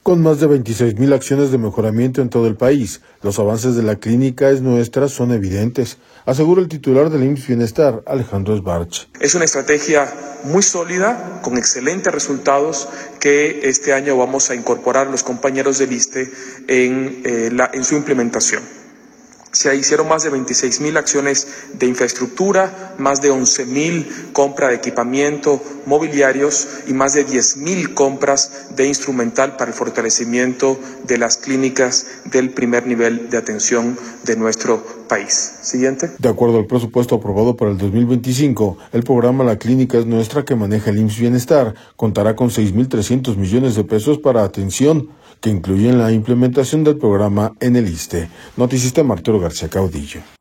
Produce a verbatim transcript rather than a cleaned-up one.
Con más de veintiséis mil acciones de mejoramiento en todo el país, los avances de la clínica Es Nuestra son evidentes, asegura el titular del I M S S Bienestar, Alejandro Esbarch. Es una estrategia muy sólida, con excelentes resultados, que este año vamos a incorporar los compañeros del ISSSTE en, eh, la, en su implementación. Se hicieron más de veintiséis mil acciones de infraestructura, más de once mil compras de equipamiento mobiliarios y más de diez mil compras de instrumental para el fortalecimiento de las clínicas del primer nivel de atención de nuestro país. Siguiente. De acuerdo al presupuesto aprobado para el dos mil veinticinco, el programa La Clínica Es Nuestra, que maneja el I M S S Bienestar, contará con seis mil trescientos millones de pesos para atención, que incluyen la implementación del programa en el ISSSTE. Noticista Arturo García Caudillo.